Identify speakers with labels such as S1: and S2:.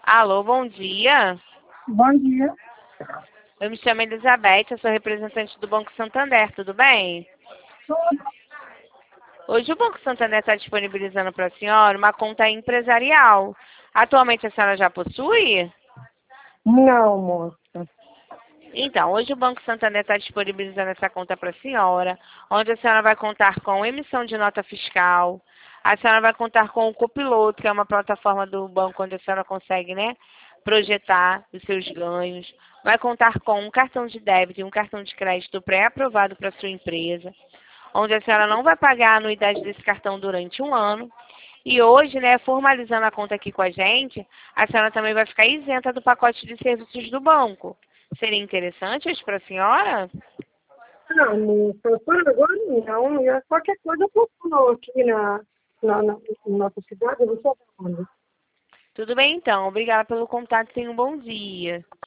S1: Alô, bom dia.
S2: Bom dia.
S1: Eu me chamo Elizabeth, eu sou representante do Banco Santander, tudo bem? Hoje o Banco Santander está disponibilizando para a senhora uma conta empresarial. Atualmente a senhora já possui?
S2: Não, moça.
S1: Então, hoje o Banco Santander está disponibilizando essa conta para a senhora, onde a senhora vai contar com emissão de nota fiscal, a senhora vai contar com o Copiloto, que é uma plataforma do banco onde a senhora consegue, né, projetar os seus ganhos, vai contar com um cartão de débito e um cartão de crédito pré-aprovado para a sua empresa, onde a senhora não vai pagar a anuidade desse cartão durante um ano. E hoje, né, formalizando a conta aqui com a gente, a senhora também vai ficar isenta do pacote de serviços do banco. Seria interessante isso para a senhora?
S2: Não, moça, por agora não. Qualquer coisa eu procuro aqui na nossa cidade, eu não sei onde.
S1: Tudo bem, então. Obrigada pelo contato. Tenha um bom dia.